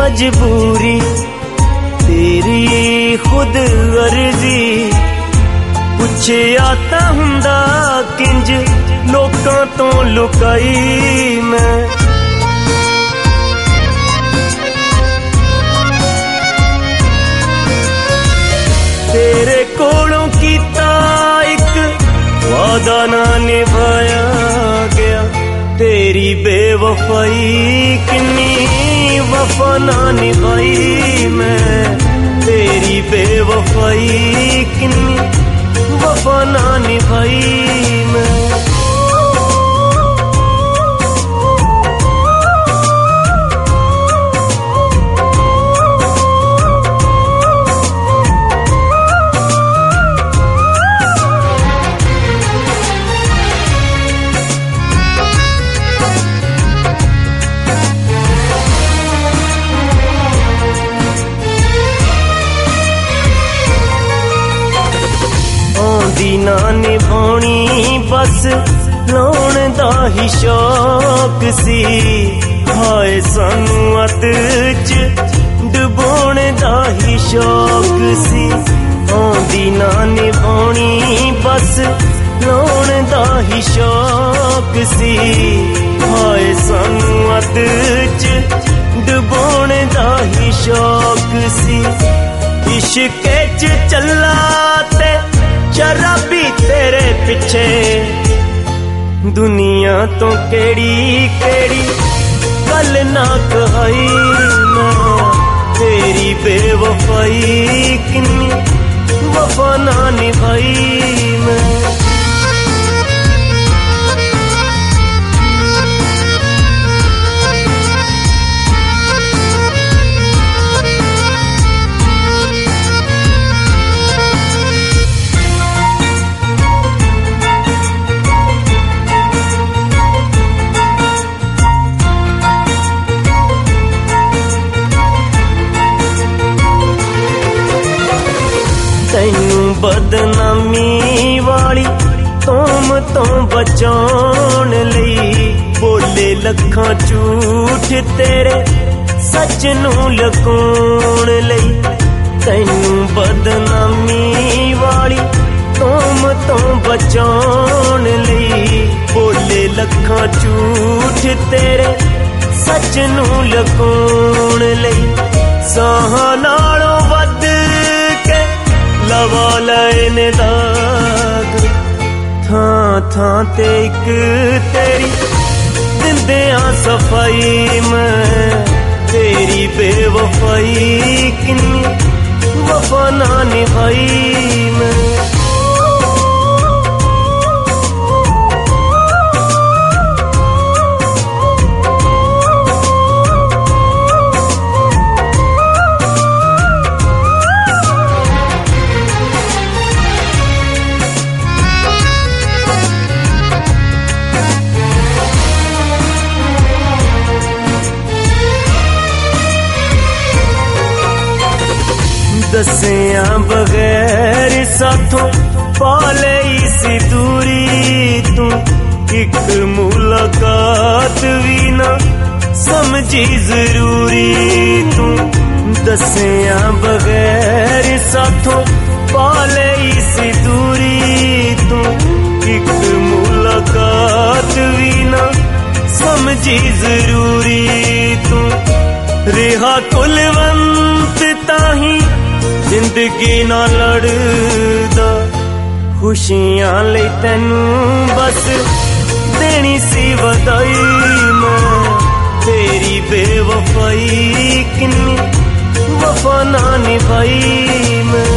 मजबूरी तेरी खुद अर्जी पुछया तां हुंदा किंज लोकां तो लुकाई मैं तेरे कोलों कीता एक वादा ना निभाया गया तेरी बेवफाई किन्नी वफा ना निभाई मैं तेरी बेवफाई किन्नी वफा ना निभाई मैं ना निभानी बस लाउण दा ही शौक सी हाय सानू अत च डुबोण दा ही शौक सी आंदी ना निभानी बस लाउण दा ही शौक सी हाय सानू अत च डुबोण दा ही शौक सी इश्क च चला ते शराबी तेरे पिछे दुनिया तो केड़ी केड़ी गल ना कहाई मैं तेरी बेवफाई किन्नी वफा ना निभाई मैं तैनू बदनामी वाली तोम तो बचाउण लई बोले लखां झूठ तेरे सच नू लुकाउण लई तैनू बदनामी वाली तोम तो बचाउण लई बोले लखां झूठ तेरे सच नू लुकाउण लई साहां नालों वध लवा लैन दाग थां थां ते इक तेरी दिंदियां सफाई मैं तेरी बेवफाई किन्नी वफा ना निभाई मैं दसिया बगैर साथों पाले सी दूरी तू एक मुलाकात भी ना समझी जरूरी तू दसिया बगैर साथों पाले सी दूरी तू एक मुलाकात भी ना समझी जरूरी तू रिहा कुलवंत ताही जिंदगी ना लड़दा खुशियां ले तैनू बस देनी सी वधाई मैं तेरी बेवफाई किन्नी वफा ना निभाई मैं